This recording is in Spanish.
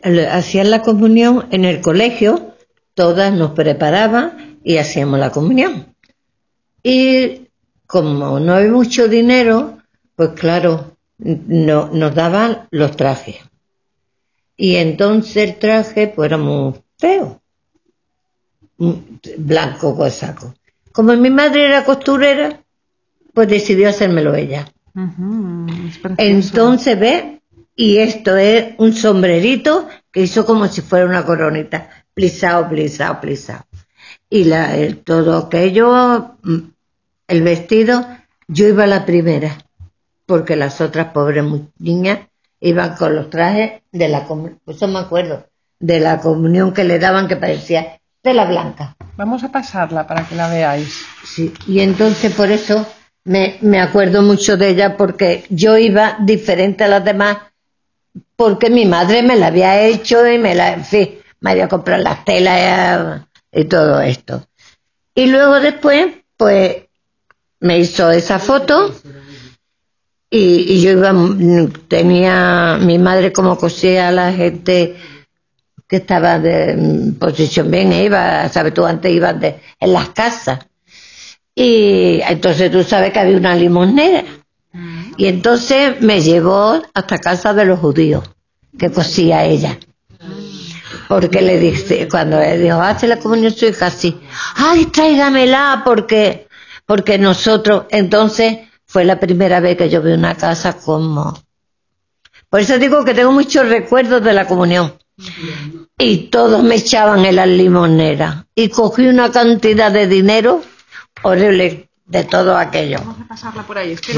hacían la comunión en el colegio, todas nos preparaban y hacíamos la comunión. Y como no había mucho dinero, pues claro, no, nos daban los trajes. Y entonces el traje pues era muy feo, blanco con saco. Como mi madre era costurera, pues decidió hacérmelo ella. Entonces, ¿ves? Y esto es un sombrerito que hizo como si fuera una coronita, plisado. Y todo aquello, el vestido, yo iba la primera, porque las otras pobres niñas iban con los trajes de la comunión, eso me acuerdo, de la comunión que le daban, que parecía tela blanca. Vamos a pasarla para que la veáis. Sí, y entonces por eso me acuerdo mucho de ella, porque yo iba diferente a las demás, porque mi madre me la había hecho y en fin, me había comprado las telas y todo esto. Y luego después, pues, me hizo esa foto y yo tenía mi madre como cosía a la gente que estaba de posición bien, iba, sabes tú, antes iban en las casas. Y entonces tú sabes que había una limonera. Y entonces me llevó hasta casa de los judíos, que cosía ella. Porque le dije, cuando él dijo, hace la comunión su hija, así, ay, tráigamela, porque nosotros, entonces fue la primera vez que yo vi una casa como... Por eso digo que tengo muchos recuerdos de la comunión. Y todos me echaban en las limoneras. Y cogí una cantidad de dinero horrible de todo aquello. Vamos a pasarla por ahí.